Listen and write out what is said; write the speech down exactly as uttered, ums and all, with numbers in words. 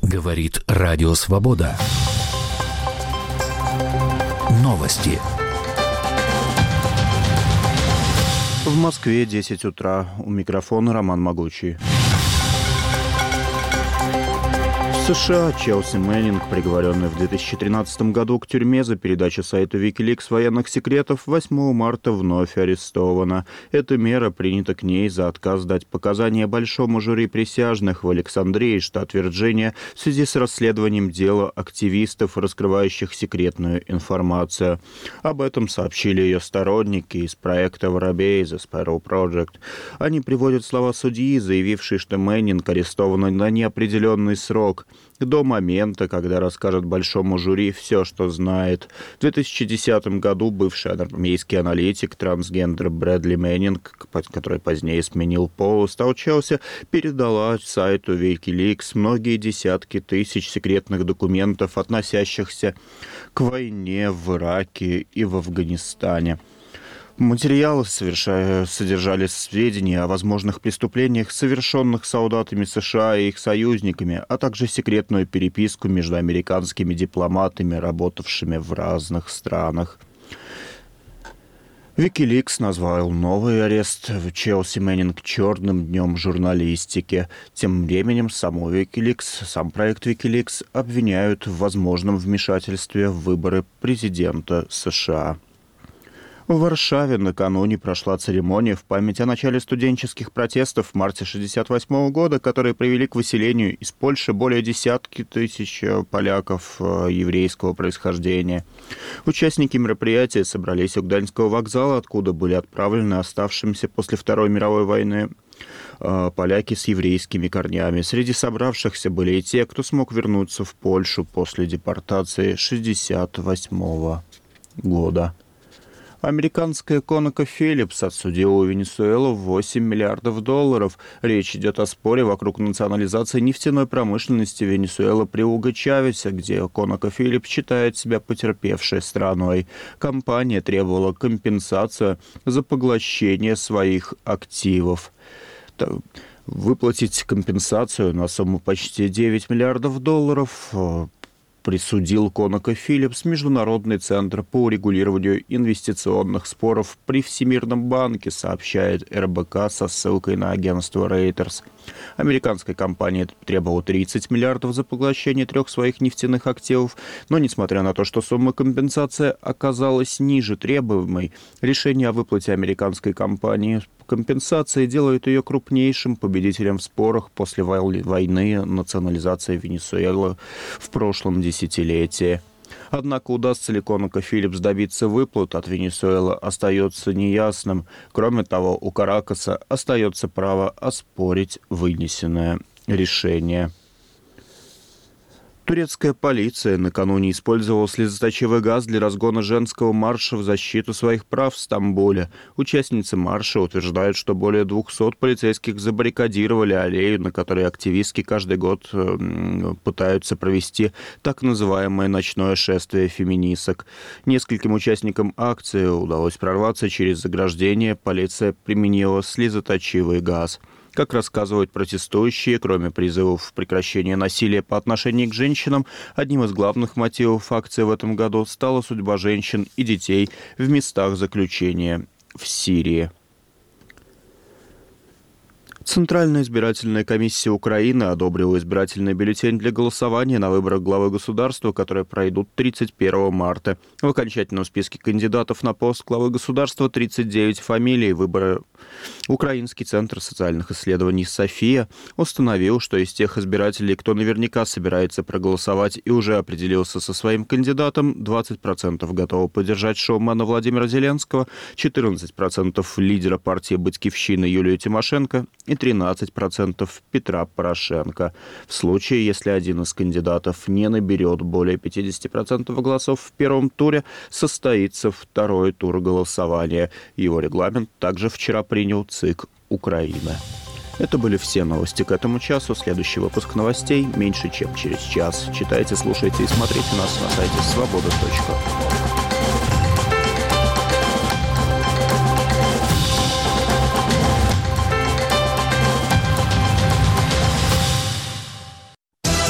Говорит Радио Свобода. Новости. В Москве десять утра. У микрофона Роман Могучий. В США Челси Мэннинг, приговоренный в две тысячи тринадцатом году к тюрьме за передачу сайту Wikileaks военных секретов, восьмого марта вновь арестована. Эта мера принята к ней за отказ дать показания большому жюри присяжных в Александрии, штат Вирджиния, в связи с расследованием дела активистов, раскрывающих секретную информацию. Об этом сообщили ее сторонники из проекта «Воробей» The Sparrow Project. Они приводят слова судьи, заявившей, что Мэннинг арестована на неопределенный срок, до момента, когда расскажет большому жюри все, что знает. В две тысячи десятом году бывший армейский аналитик, трансгендер Брэдли Мэннинг, который позднее сменил пол, стал Челси, передала сайту Wikileaks многие десятки тысяч секретных документов, относящихся к войне в Ираке и в Афганистане. Материалы содержали сведения о возможных преступлениях, совершенных солдатами США и их союзниками, а также секретную переписку между американскими дипломатами, работавшими в разных странах. Wikileaks назвал новый арест в Челси Мэннинг черным днем журналистики. Тем временем саму Wikileaks, сам проект Wikileaks обвиняют в возможном вмешательстве в выборы президента США. В Варшаве накануне прошла церемония в память о начале студенческих протестов в марте шестьдесят восьмого года, которые привели к выселению из Польши более десятки тысяч поляков еврейского происхождения. Участники мероприятия собрались у Гданьского вокзала, откуда были отправлены оставшимся после Второй мировой войны поляки с еврейскими корнями. Среди собравшихся были и те, кто смог вернуться в Польшу после депортации шестьдесят восьмого года. Американская ConocoPhillips отсудила у Венесуэлы восемь миллиардов долларов. Речь идет о споре вокруг национализации нефтяной промышленности Венесуэлы при Уго Чавесе, где ConocoPhillips считает себя потерпевшей страной. Компания требовала компенсацию за поглощение своих активов. Выплатить компенсацию на сумму почти девять миллиардов долларов присудил ConocoPhillips Международный центр по урегулированию инвестиционных споров при Всемирном банке, сообщает эр бэ ка со ссылкой на агентство Reuters. Американская компания требовала тридцать миллиардов за поглощение трех своих нефтяных активов, но, несмотря на то, что сумма компенсации оказалась ниже требуемой, решение о выплате американской компании компенсации делает ее крупнейшим победителем в спорах после войны национализации Венесуэлы в прошлом десятилетии. Однако удастся ли ConocoPhillips добиться выплат от Венесуэлы, остается неясным. Кроме того, у Каракаса остается право оспорить вынесенное решение. Турецкая полиция накануне использовала слезоточивый газ для разгона женского марша в защиту своих прав в Стамбуле. Участницы марша утверждают, что более двухсот полицейских забаррикадировали аллею, на которой активистки каждый год пытаются провести так называемое ночное шествие феминисток. Нескольким участникам акции удалось прорваться через заграждение, полиция применила слезоточивый газ. Как рассказывают протестующие, кроме призывов прекращения насилия по отношению к женщинам, одним из главных мотивов акции в этом году стала судьба женщин и детей в местах заключения в Сирии. Центральная избирательная комиссия Украины одобрила избирательный бюллетень для голосования на выборах главы государства, которые пройдут тридцать первого марта. В окончательном списке кандидатов на пост главы государства тридцать девять фамилий. Выборы Украинский центр социальных исследований «София» установил, что из тех избирателей, кто наверняка собирается проголосовать и уже определился со своим кандидатом, двадцать процентов готовы поддержать шоумена Владимира Зеленского, четырнадцать процентов лидера партии «Батькивщина» Юлию Тимошенко и тринадцать процентов Петра Порошенко. В случае, если один из кандидатов не наберет более пятьдесят процентов голосов в первом туре, состоится второй тур голосования. Его регламент также вчера принял ЦИК Украины. Это были все новости к этому часу. Следующий выпуск новостей меньше, чем через час. Читайте, слушайте и смотрите нас на сайте свобода точка орг.